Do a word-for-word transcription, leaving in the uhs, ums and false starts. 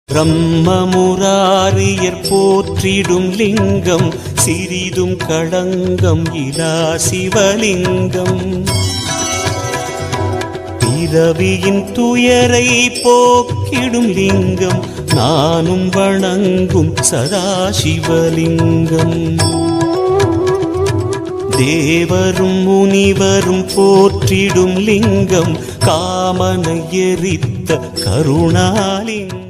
பிரம்மமுராரியர் போற்றிடும் லிங்கம் சிறிதும் களங்கம் இலா சிவலிங்கம். பிறவியின் துயரை போக்கிடும் லிங்கம் நானும் வணங்கும் சதாசிவலிங்கம். தேவரும் முனிவரும் போற்றிடும் லிங்கம் காமனை எரித்த கருணாலிங்கம்.